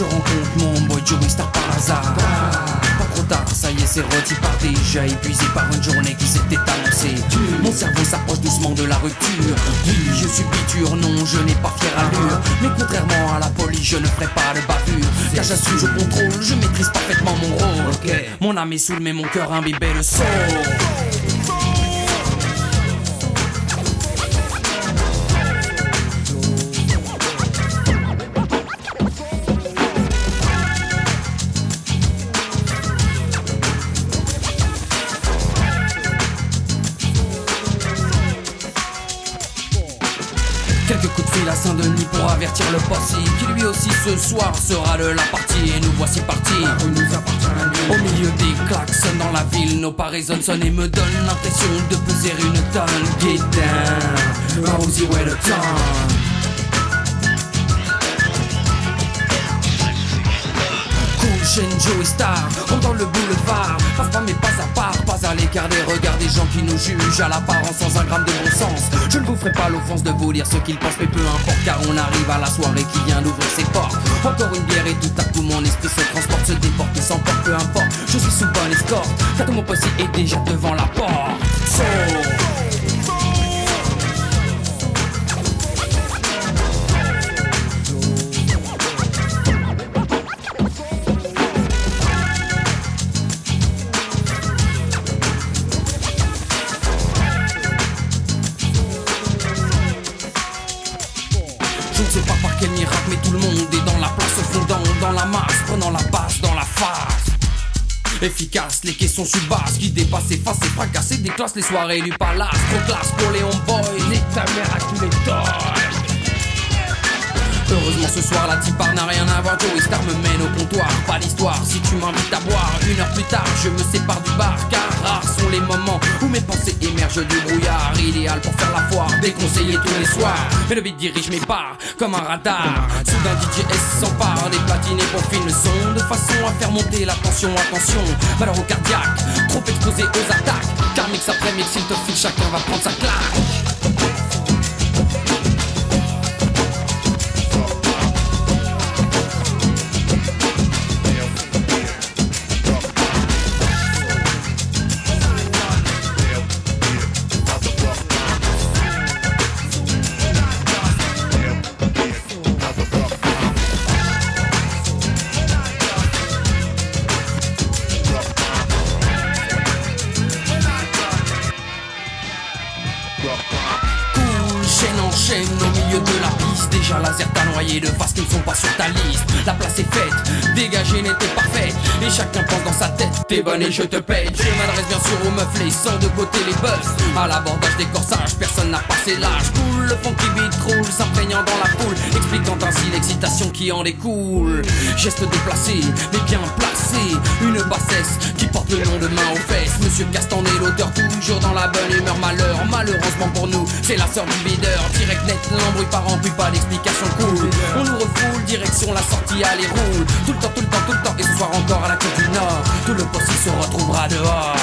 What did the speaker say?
Je rencontre mon boy Joey Star par hasard. Pas trop tard, ça y est, c'est reparti déjà épuisé par une journée qui s'était annoncée. Mon cerveau s'approche doucement de la rupture. Oui, je suis piture, non, je n'ai pas fière allure. Mais contrairement à la police, je ne ferai pas de bavure. Car j'assume, je contrôle, je maîtrise parfaitement mon rôle. Mon âme est saoule, mais mon cœur imbibé le soul. Quelques coups de fil à Saint-Denis pour avertir le posse qui lui aussi ce soir sera de la partie. Et nous voici partis, au milieu des klaxons dans la ville. Nos pas résonnent, sonnent et me donnent l'impression de peser une tonne. Get down, Rosie where the time. Joey Star, on dans le boulevard. Passe pas mais pas à part, pas à l'écart des regards des gens qui nous jugent à l'apparence sans un gramme de bon sens. Je ne vous ferai pas l'offense de vous dire ce qu'ils pensent, mais peu importe, car on arrive à la soirée qui vient d'ouvrir ses portes. Encore une bière et tout à coup mon esprit se transporte, se déporte et s'emporte, peu importe. Je suis sous bonne escorte, car tout mon posse est déjà devant la porte. Je ne sais pas par quel miracle, mais tout le monde est dans la place, fondant dans la masse, prenant la base dans la face. Efficace, les caissons sub-basses qui dépassent, effacent et fracassent et déclassent les soirées du palace. Trop classe pour les homeboys, nique ta mère à tous les toys. Heureusement ce soir la tipar n'a rien à voir. Joey Star me mène au comptoir. Pas d'histoire si tu m'invites à boire. Une heure plus tard je me sépare du bar, car rares sont les moments où mes pensées émergent du brouillard. Idéal pour faire la foire, déconseillé tous les soirs. Mais le beat dirige mes pas comme un radar. Soudain DJ S s'empare des platines et peaufine le son de façon à faire monter la tension. Attention, malheur au cardiaque, trop exposé aux attaques. Car mix après mix il te file, chacun va prendre sa claque. Enchaîne au milieu de la piste. Déjà laser t'as noyé de faces qui ne sont pas sur ta liste. La place est faite, dégagée n'était parfaite. Et chacun pense dans sa tête, t'es bonne et je te pète. Je m'adresse bien sûr aux meufs, laissant de côté les buzz. À l'abordage des corsages, personne n'a passé l'âge. Cool, le funky beat roule, s'imprégnant dans la foule, expliquant ainsi l'excitation qui en découle. Geste déplacé, mais bien placé. Une bassesse qui porte le nom de main aux fesses. Monsieur Castan est l'auteur, toujours dans la bonne humeur. Malheureusement pour nous, c'est la sœur du videur. Direct net, l'embrouille par embrouille, pas d'explication cool. On nous refoule, direction la sortie, allez roule. Tout le temps, et ce soir encore à la Côte du Nord. Tout le poste se retrouvera dehors.